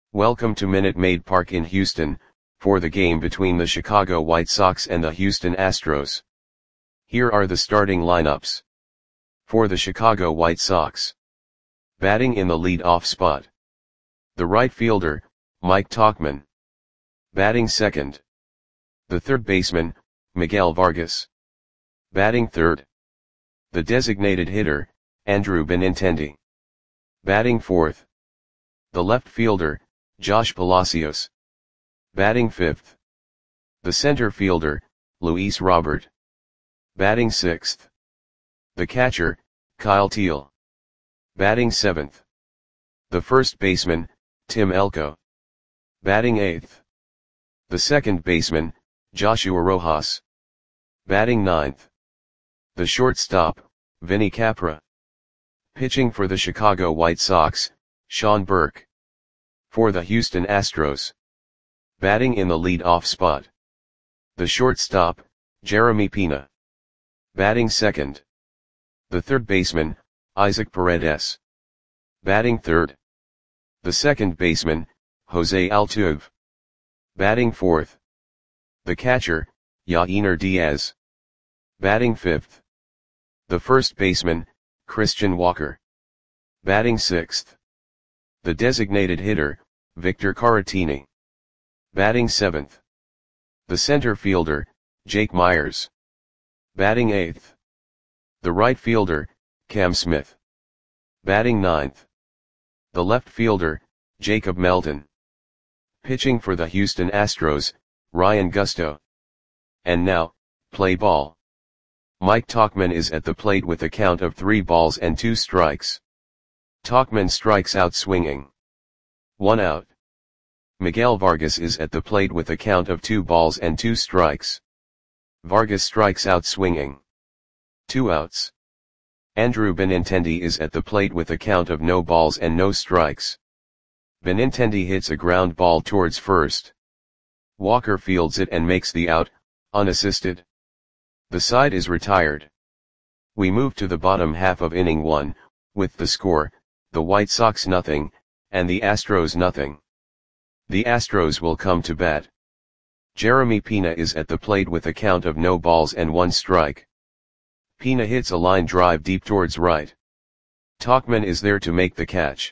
Welcome to Minute Maid Park in Houston, for the game between the Chicago White Sox and the Houston Astros. Here are the starting lineups. For the Chicago White Sox. Batting in the lead-off spot. The right fielder, Mike Tauchman. Batting second. The third baseman, Miguel Vargas. Batting third. The designated hitter, Andrew Benintendi. Batting fourth. The left fielder, Josh Palacios. Batting fifth. The center fielder, Luis Robert. Batting sixth. The catcher, Kyle Teel. Batting seventh. The first baseman, Tim Elko. Batting eighth. The second baseman, Joshua Rojas. Batting ninth. The shortstop, Vinny Capra. Pitching for the Chicago White Sox, Sean Burke. For the Houston Astros. Batting in the lead-off spot. The shortstop, Jeremy Pena. Batting second. The third baseman, Isaac Paredes. Batting third. The second baseman, Jose Altuve. Batting fourth. The catcher, Yainer Diaz. Batting fifth. The first baseman, Christian Walker. Batting sixth. The designated hitter, Victor Caratini. Batting seventh. The center fielder, Jake Myers. Batting eighth. The right fielder, Cam Smith. Batting ninth. The left fielder, Jacob Melton. Pitching for the Houston Astros, Ryan Gusto. And now, play ball. Mike Tauchman is at the plate with a count of 3 balls and 2 strikes. Tauchman strikes out swinging. 1 out. Miguel Vargas is at the plate with a count of 2 balls and 2 strikes. Vargas strikes out swinging. 2 outs. Andrew Benintendi is at the plate with a count of no balls and no strikes. Benintendi hits a ground ball towards first. Walker fields it and makes the out, unassisted. The side is retired. We move to the bottom half of inning 1, with the score, the White Sox nothing, and the Astros nothing. The Astros will come to bat. Jeremy Pena is at the plate with a count of no balls and 1 strike. Pena hits a line drive deep towards right. Tauchman is there to make the catch.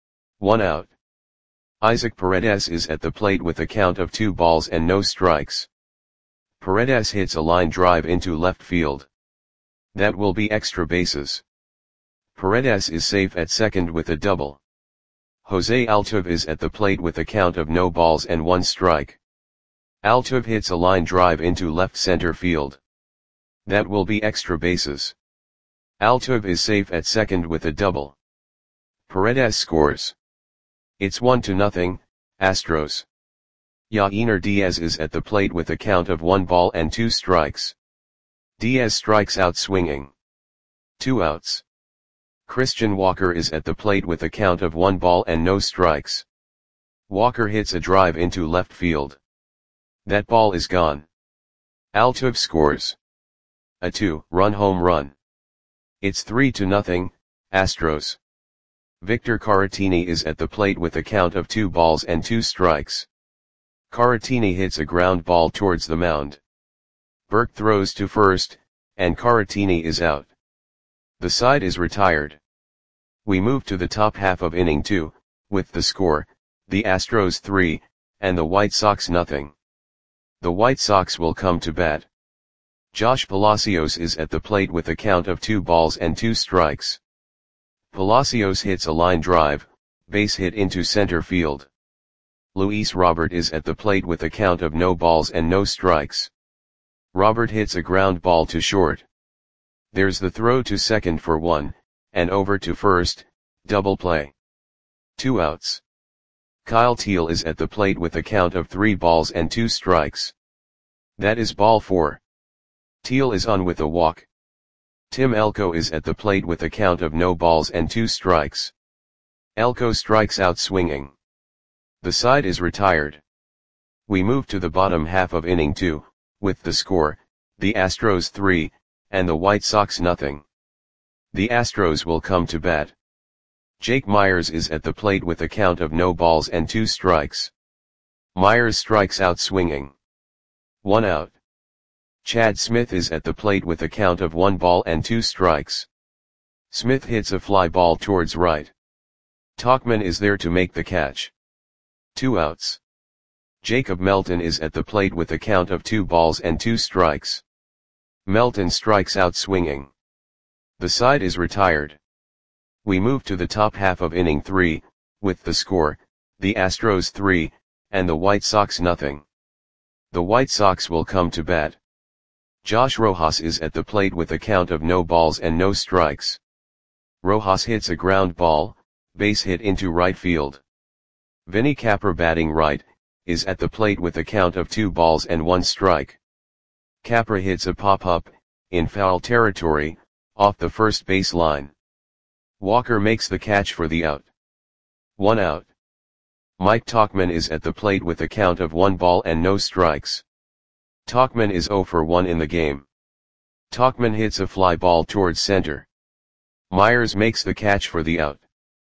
1 out. Isaac Paredes is at the plate with a count of 2 balls and no strikes. Paredes hits a line drive into left field. That will be extra bases. Paredes is safe at second with a double. Jose Altuve is at the plate with a count of no balls and 1 strike. Altuve hits a line drive into left center field. That will be extra bases. Altuve is safe at second with a double. Paredes scores. It's 1-0, Astros. Yainer Diaz is at the plate with a count of 1 ball and 2 strikes. Diaz strikes out swinging. 2 outs. Christian Walker is at the plate with a count of 1 ball and no strikes. Walker hits a drive into left field. That ball is gone. Altuve scores. A 2-run home run. It's 3-0, Astros. Victor Caratini is at the plate with a count of 2 balls and 2 strikes. Caratini hits a ground ball towards the mound. Burke throws to first, and Caratini is out. The side is retired. We move to the top half of inning 2, with the score, the Astros 3, and the White Sox nothing. The White Sox will come to bat. Josh Palacios is at the plate with a count of 2 balls and 2 strikes. Palacios hits a line drive, base hit into center field. Luis Robert is at the plate with a count of no balls and no strikes. Robert hits a ground ball to short. There's the throw to second for 1, and over to first, double play. 2 outs. Kyle Teel is at the plate with a count of 3 balls and 2 strikes. That is ball 4. Teel is on with a walk. Tim Elko is at the plate with a count of no balls and 2 strikes. Elko strikes out swinging. The side is retired. We move to the bottom half of inning 2, with the score, the Astros 3, and the White Sox nothing. The Astros will come to bat. Jake Myers is at the plate with a count of no balls and 2 strikes. Myers strikes out swinging. 1 out. Chad Smith is at the plate with a count of 1 ball and 2 strikes. Smith hits a fly ball towards right. Tauchman is there to make the catch. 2 outs. Jacob Melton is at the plate with a count of 2 balls and 2 strikes. Melton strikes out swinging. The side is retired. We move to the top half of inning 3, with the score, the Astros 3, and the White Sox nothing. The White Sox will come to bat. Josh Rojas is at the plate with a count of no balls and no strikes. Rojas hits a ground ball, base hit into right field. Vinny Capra batting right, is at the plate with a count of 2 balls and 1 strike. Capra hits a pop-up, in foul territory, off the first base line. Walker makes the catch for the out. 1 out. Mike Tauchman is at the plate with a count of 1 ball and no strikes. Tauchman is 0 for 1 in the game. Tauchman hits a fly ball towards center. Myers makes the catch for the out.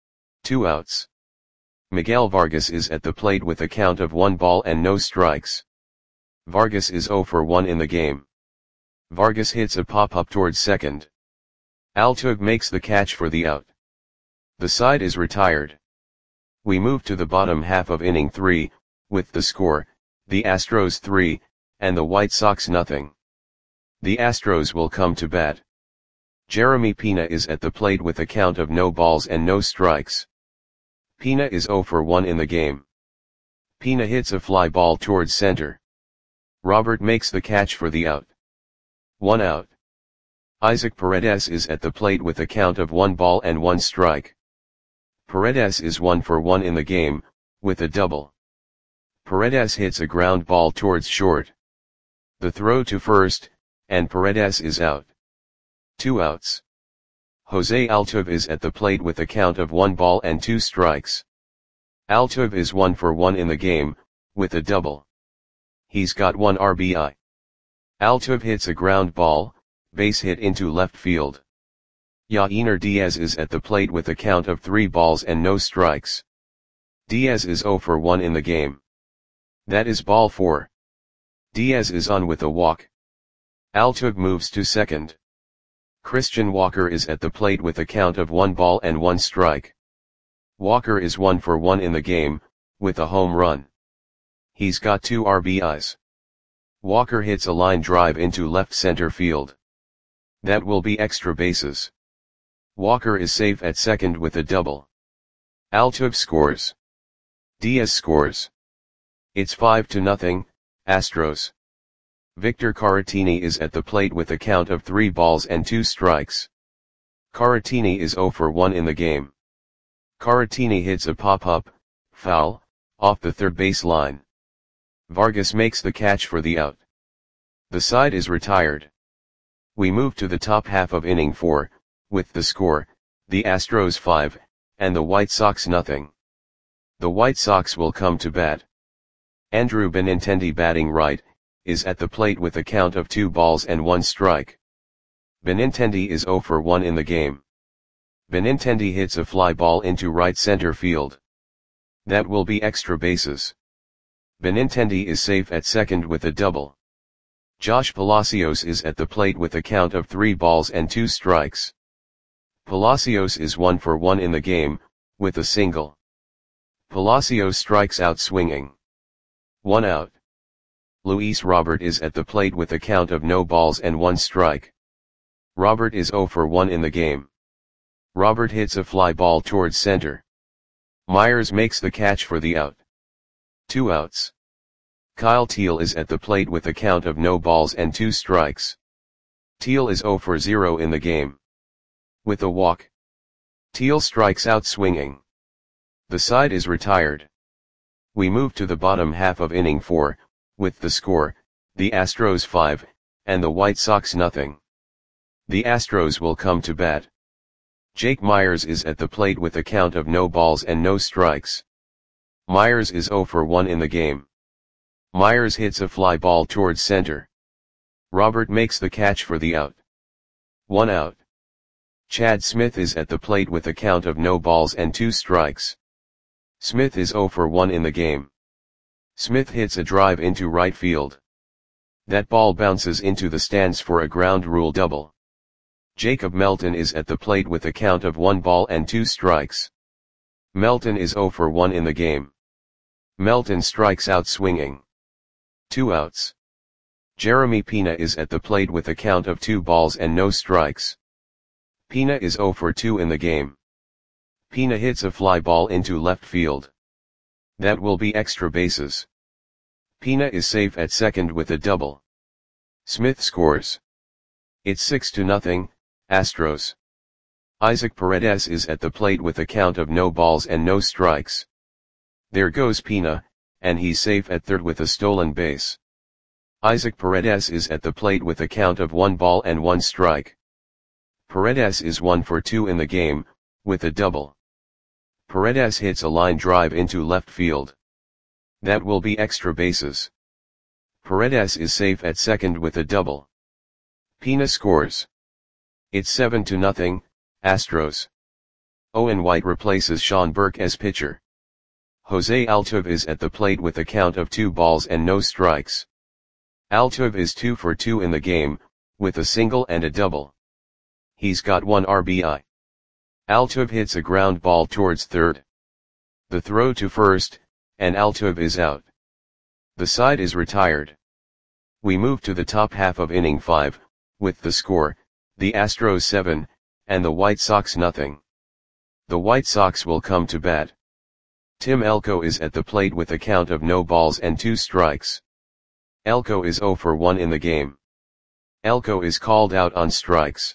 2 outs. Miguel Vargas is at the plate with a count of 1 ball and no strikes. Vargas is 0 for 1 in the game. Vargas hits a pop-up towards second. Altug makes the catch for the out. The side is retired. We move to the bottom half of inning 3, with the score, the Astros 3, and the White Sox nothing. The Astros will come to bat. Jeremy Pena is at the plate with a count of no balls and no strikes. Pena is 0 for 1 in the game. Pena hits a fly ball towards center. Robert makes the catch for the out. 1 out. Isaac Paredes is at the plate with a count of 1 ball and 1 strike. Paredes is 1 for 1 in the game, with a double. Paredes hits a ground ball towards short. The throw to first, and Paredes is out. 2 outs. Jose Altuve is at the plate with a count of 1 ball and 2 strikes. Altuve is 1 for 1 in the game, with a double. He's got 1 RBI. Altuve hits a ground ball, base hit into left field. Yainer Diaz is at the plate with a count of 3 balls and no strikes. Diaz is 0 for 1 in the game. That is ball 4. Diaz is on with a walk. Altuve moves to second. Christian Walker is at the plate with a count of 1 ball and 1 strike. Walker is 1 for 1 in the game, with a home run. He's got 2 RBIs. Walker hits a line drive into left center field. That will be extra bases. Walker is safe at second with a double. Altuve scores. Diaz scores. It's 5-0, Astros. Victor Caratini is at the plate with a count of 3 balls and 2 strikes. Caratini is 0 for 1 in the game. Caratini hits a pop-up, foul, off the third base line. Vargas makes the catch for the out. The side is retired. We move to the top half of inning 4, with the score, the Astros 5, and the White Sox nothing. The White Sox will come to bat. Andrew Benintendi batting right, is at the plate with a count of 2 balls and 1 strike. Benintendi is 0 for 1 in the game. Benintendi hits a fly ball into right center field. That will be extra bases. Benintendi is safe at second with a double. Josh Palacios is at the plate with a count of 3 balls and 2 strikes. Palacios is 1 for 1 in the game, with a single. Palacios strikes out swinging. 1 out. Luis Robert is at the plate with a count of no balls and 1 strike. Robert is 0 for 1 in the game. Robert hits a fly ball towards center. Myers makes the catch for the out. 2 outs. Kyle Teel is at the plate with a count of no balls and 2 strikes. Teel is 0 for 0 in the game. With a walk. Teel strikes out swinging. The side is retired. We move to the bottom half of inning 4, with the score, the Astros 5, and the White Sox nothing. The Astros will come to bat. Jake Myers is at the plate with a count of no balls and no strikes. Myers is 0 for 1 in the game. Myers hits a fly ball towards center. Robert makes the catch for the out. 1 out. Chad Smith is at the plate with a count of no balls and 2 strikes. Smith is 0 for 1 in the game. Smith hits a drive into right field. That ball bounces into the stands for a ground rule double. Jacob Melton is at the plate with a count of 1 ball and 2 strikes. Melton is 0 for 1 in the game. Melton strikes out swinging. 2 outs. Jeremy Pina is at the plate with a count of 2 balls and no strikes. Pina is 0 for 2 in the game. Pina hits a fly ball into left field. That will be extra bases. Pina is safe at second with a double. Smith scores. It's 6-0, Astros. Isaac Paredes is at the plate with a count of no balls and no strikes. There goes Pina, and he's safe at third with a stolen base. Isaac Paredes is at the plate with a count of 1 ball and 1 strike. Paredes is 1 for 2 in the game, with a double. Paredes hits a line drive into left field. That will be extra bases. Paredes is safe at second with a double. Pina scores. It's 7-0, Astros. Owen White replaces Sean Burke as pitcher. Jose Altuve is at the plate with a count of 2 balls and no strikes. Altuve is 2 for 2 in the game, with a single and a double. He's got 1 RBI. Altuve hits a ground ball towards third. The throw to first, and Altuve is out. The side is retired. We move to the top half of inning 5, with the score, the Astros 7, and the White Sox nothing. The White Sox will come to bat. Tim Elko is at the plate with a count of no balls and 2 strikes. Elko is 0 for 1 in the game. Elko is called out on strikes.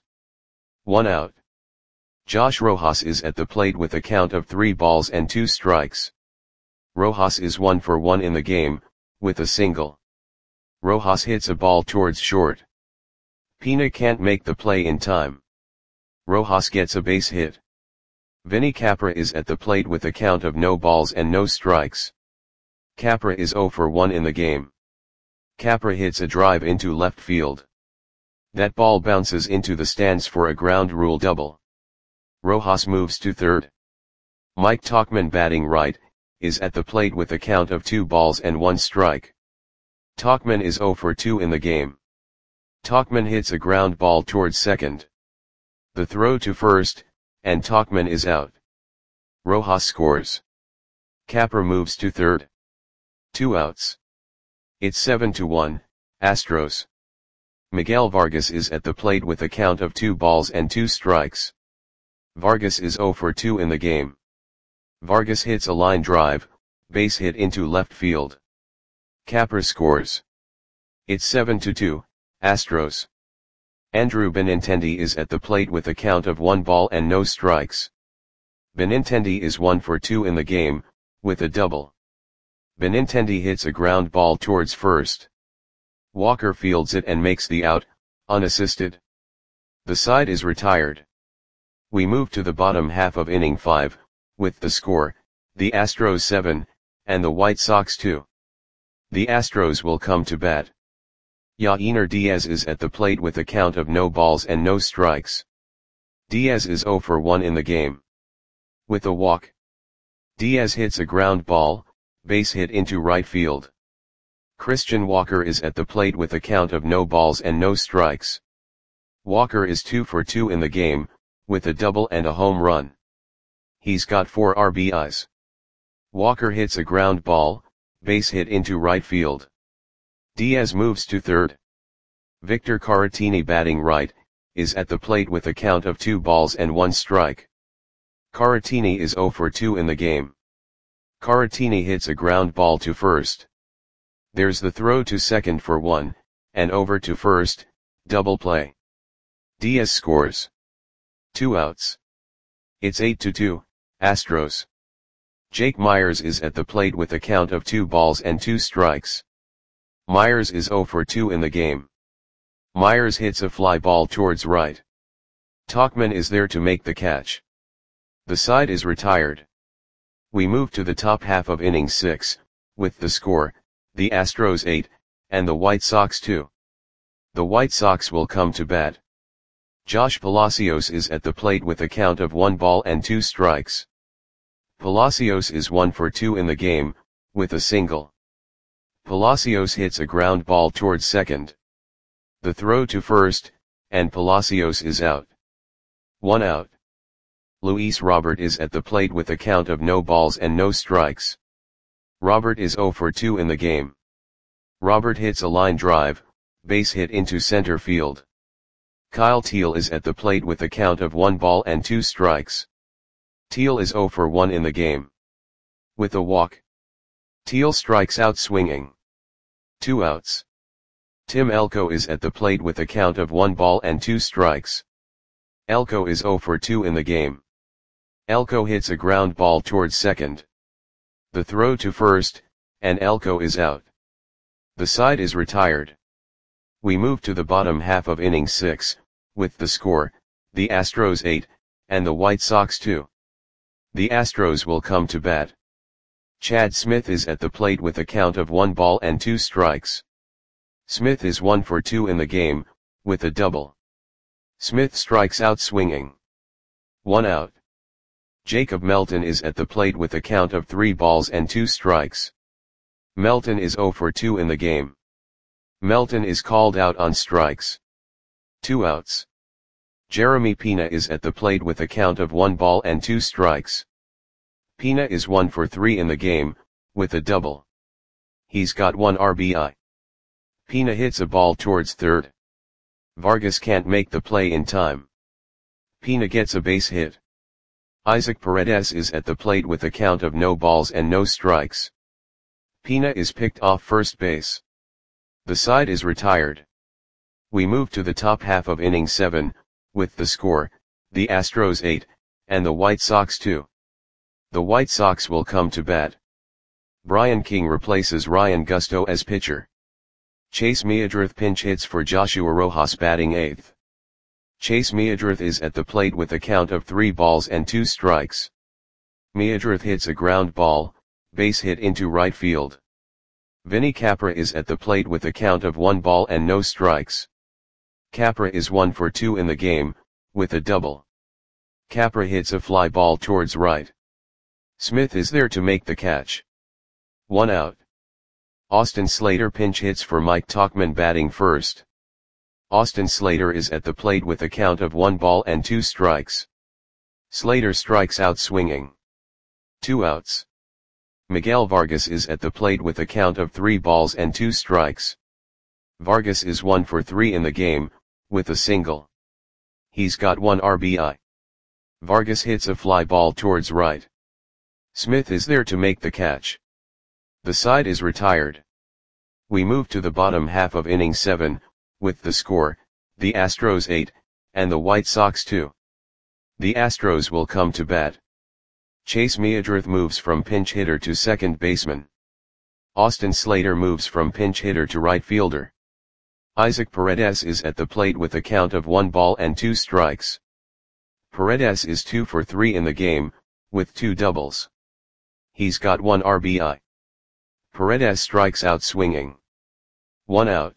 1 out. Josh Rojas is at the plate with a count of 3 balls and 2 strikes. Rojas is 1 for 1 in the game, with a single. Rojas hits a ball towards short. Pina can't make the play in time. Rojas gets a base hit. Vinny Capra is at the plate with a count of no balls and no strikes. Capra is 0 for 1 in the game. Capra hits a drive into left field. That ball bounces into the stands for a ground rule double. Rojas moves to third. Mike Tauchman, batting right, is at the plate with a count of 2 balls and 1 strike. Tauchman is 0 for 2 in the game. Tauchman hits a ground ball towards second. The throw to first, and Tauchman is out. Rojas scores. Capra moves to third. 2 outs. It's 7-1, Astros. Miguel Vargas is at the plate with a count of 2 balls and 2 strikes. Vargas is 0 for 2 in the game. Vargas hits a line drive, base hit into left field. Capra scores. It's 7-2, Astros. Andrew Benintendi is at the plate with a count of 1 ball and no strikes. Benintendi is 1 for 2 in the game, with a double. Benintendi hits a ground ball towards first. Walker fields it and makes the out, unassisted. The side is retired. We move to the bottom half of inning 5, with the score, the Astros 7, and the White Sox 2. The Astros will come to bat. Yainer Diaz is at the plate with a count of no balls and no strikes. Diaz is 0 for 1 in the game. With a walk. Diaz hits a ground ball, base hit into right field. Christian Walker is at the plate with a count of no balls and no strikes. Walker is 2 for 2 in the game, with a double and a home run. He's got 4 RBIs. Walker hits a ground ball, base hit into right field. Diaz moves to third. Victor Caratini, batting right, is at the plate with a count of 2 balls and 1 strike. Caratini is 0 for 2 in the game. Caratini hits a ground ball to first. There's the throw to second for 1, and over to first, double play. Diaz scores. 2 outs. It's 8-2, Astros. Jake Myers is at the plate with a count of 2 balls and 2 strikes. Myers is 0 for 2 in the game. Myers hits a fly ball towards right. Tauchman is there to make the catch. The side is retired. We move to the top half of inning 6, with the score, the Astros 8, and the White Sox 2. The White Sox will come to bat. Josh Palacios is at the plate with a count of 1 ball and 2 strikes. Palacios is 1 for 2 in the game, with a single. Palacios hits a ground ball towards second. The throw to first, and Palacios is out. 1 out. Luis Robert is at the plate with a count of no balls and no strikes. Robert is 0 for 2 in the game. Robert hits a line drive, base hit into center field. Kyle Teel is at the plate with a count of 1 ball and 2 strikes. Teel is 0 for 1 in the game. With a walk. Teel strikes out swinging. 2 outs. Tim Elko is at the plate with a count of 1 ball and 2 strikes. Elko is 0 for 2 in the game. Elko hits a ground ball towards second. The throw to first, and Elko is out. The side is retired. We move to the bottom half of inning 6, with the score, the Astros 8, and the White Sox 2. The Astros will come to bat. Chad Smith is at the plate with a count of 1 ball and 2 strikes. Smith is 1 for 2 in the game, with a double. Smith strikes out swinging. 1 out. Jacob Melton is at the plate with a count of 3 balls and 2 strikes. Melton is 0 for 2 in the game. Melton is called out on strikes. 2 outs. Jeremy Pena is at the plate with a count of 1 ball and 2 strikes. Pena is 1 for 3 in the game, with a double. He's got 1 RBI. Pena hits a ball towards third. Vargas can't make the play in time. Pena gets a base hit. Isaac Paredes is at the plate with a count of no balls and no strikes. Pena is picked off first base. The side is retired. We move to the top half of inning 7, with the score, the Astros 8, and the White Sox 2. The White Sox will come to bat. Brian King replaces Ryan Gusto as pitcher. Chase Meadrith pinch hits for Joshua Rojas batting 8th. Chase Meadrith is at the plate with a count of 3 balls and 2 strikes. Meadrith hits a ground ball, base hit into right field. Vinny Capra is at the plate with a count of 1 ball and no strikes. Capra is 1 for 2 in the game, with a double. Capra hits a fly ball towards right. Smith is there to make the catch. 1 out. Austin Slater pinch hits for Mike Tauchman batting first. Austin Slater is at the plate with a count of 1 ball and 2 strikes. Slater strikes out swinging. 2 outs. Miguel Vargas is at the plate with a count of 3 balls and 2 strikes. Vargas is 1 for 3 in the game, with a single. He's got 1 RBI. Vargas hits a fly ball towards right. Smith is there to make the catch. The side is retired. We move to the bottom half of inning 7, with the score, the Astros 8, and the White Sox 2. The Astros will come to bat. Chase Meadrith moves from pinch hitter to second baseman. Austin Slater moves from pinch hitter to right fielder. Isaac Paredes is at the plate with a count of 1 ball and 2 strikes. Paredes is 2 for 3 in the game, with 2 doubles. He's got 1 RBI. Paredes strikes out swinging. 1 out.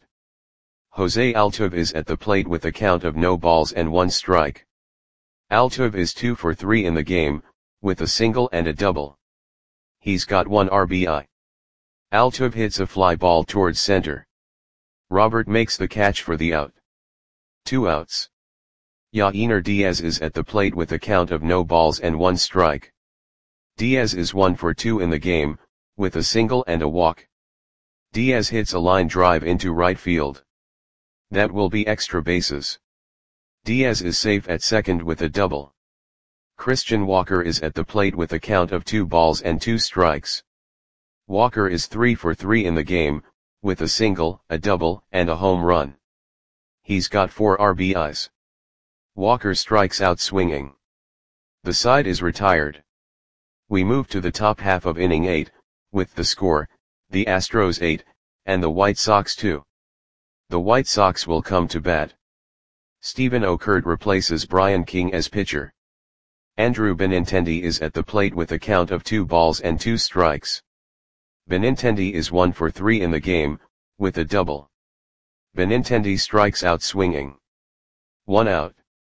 Jose Altuve is at the plate with a count of no balls and 1 strike. Altuve is 2 for 3 in the game, with a single and a double. He's got 1 RBI. Altuve hits a fly ball towards center. Robert makes the catch for the out. 2 outs. Yainer Diaz is at the plate with a count of no balls and 1 strike. Diaz is 1 for 2 in the game, with a single and a walk. Diaz hits a line drive into right field. That will be extra bases. Diaz is safe at second with a double. Christian Walker is at the plate with a count of 2 balls and 2 strikes. Walker is 3 for 3 in the game, with a single, a double, and a home run. He's got 4 RBIs. Walker strikes out swinging. The side is retired. We move to the top half of inning 8, with the score, the Astros 8, and the White Sox 2. The White Sox will come to bat. Stephen Okert replaces Brian King as pitcher. Andrew Benintendi is at the plate with a count of 2 balls and 2 strikes. Benintendi is 1 for 3 in the game, with a double. Benintendi strikes out swinging. 1 out.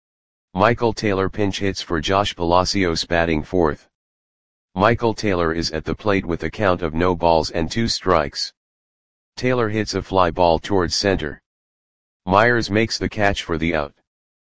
Michael Taylor pinch hits for Josh Palacios batting fourth. Michael Taylor is at the plate with a count of no balls and 2 strikes. Taylor hits a fly ball towards center. Myers makes the catch for the out.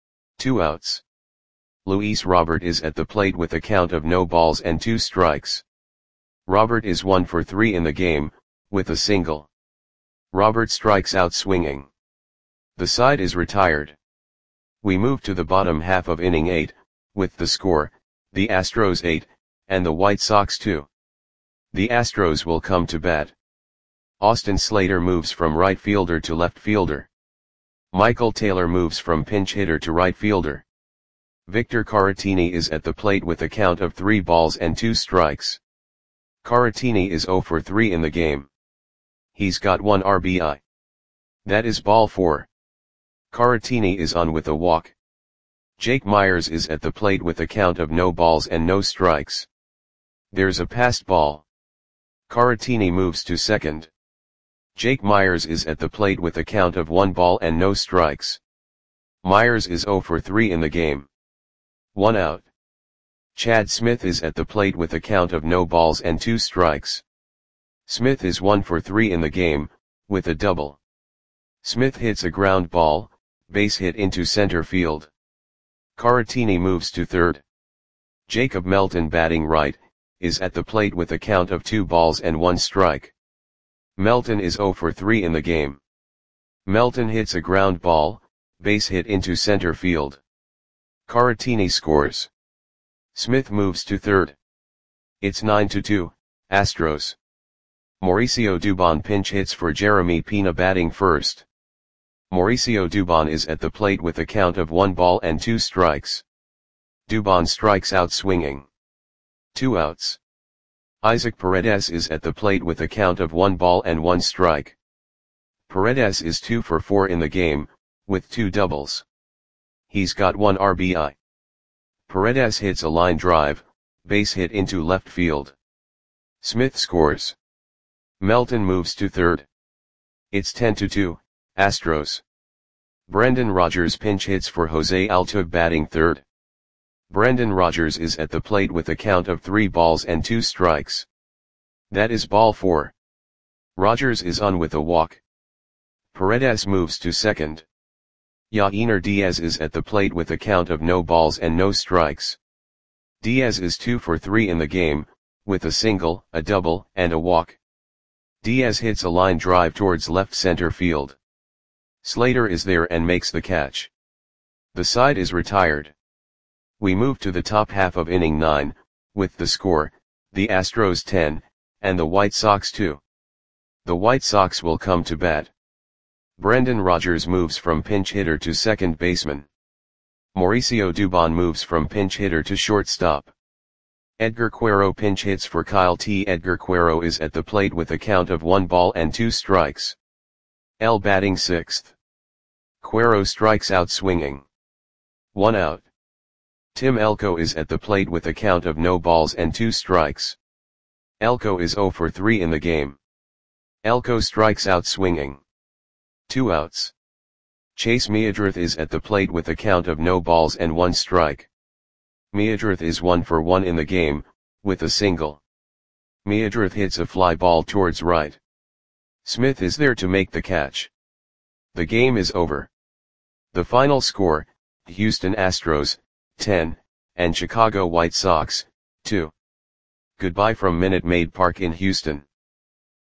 2 outs. Luis Robert is at the plate with a count of no balls and 2 strikes. Robert is 1 for 3 in the game, with a single. Robert strikes out swinging. The side is retired. We move to the bottom half of inning 8, with the score, the Astros 8, and the White Sox 2. The Astros will come to bat. Austin Slater moves from right fielder to left fielder. Michael Taylor moves from pinch hitter to right fielder. Victor Caratini is at the plate with a count of 3 balls and 2 strikes. Caratini is 0 for 3 in the game. He's got 1 RBI. That is ball 4. Caratini is on with a walk. Jake Myers is at the plate with a count of no balls and no strikes. There's a passed ball. Caratini moves to second. Jake Myers is at the plate with a count of 1 ball and no strikes. Myers is 0 for 3 in the game. 1 out. Chad Smith is at the plate with a count of no balls and 2 strikes. Smith is 1 for 3 in the game, with a double. Smith hits a ground ball, base hit into center field. Caratini moves to third. Jacob Melton batting right, is at the plate with a count of 2 balls and 1 strike. Melton is 0 for 3 in the game. Melton hits a ground ball, base hit into center field. Caratini scores. Smith moves to third. It's 9-2, Astros. Mauricio Dubon pinch hits for Jeremy Pena batting first. Mauricio Dubon is at the plate with a count of 1 ball and 2 strikes. Dubon strikes out swinging. 2 outs. Isaac Paredes is at the plate with a count of 1 ball and 1 strike. Paredes is 2 for 4 in the game, with 2 doubles. He's got 1 RBI. Paredes hits a line drive, base hit into left field. Smith scores. Melton moves to third. It's 10-2, Astros. Brendan Rodgers pinch hits for Jose Altuve batting third. Brendan Rodgers is at the plate with a count of 3 balls and 2 strikes. That is ball 4. Rodgers is on with a walk. Paredes moves to second. Yainer Diaz is at the plate with a count of no balls and no strikes. Diaz is 2 for 3 in the game, with a single, a double, and a walk. Diaz hits a line drive towards left center field. Slater is there and makes the catch. The side is retired. We move to the top half of inning 9, with the score, the Astros 10, and the White Sox 2. The White Sox will come to bat. Brendan Rodgers moves from pinch hitter to second baseman. Mauricio Dubon moves from pinch hitter to shortstop. Edgar Quero pinch hits for Kyle T. Edgar Quero is at the plate with a count of 1 ball and 2 strikes. L batting sixth. Quero strikes out swinging. 1 out. Tim Elko is at the plate with a count of no balls and 2 strikes. Elko is 0 for 3 in the game. Elko strikes out swinging. 2 outs. Chase Meadrith is at the plate with a count of no balls and 1 strike. Meadrith is 1 for 1 in the game, with a single. Meadrith hits a fly ball towards right. Smith is there to make the catch. The game is over. The final score, Houston Astros, 10, and Chicago White Sox, 2. Goodbye from Minute Maid Park in Houston.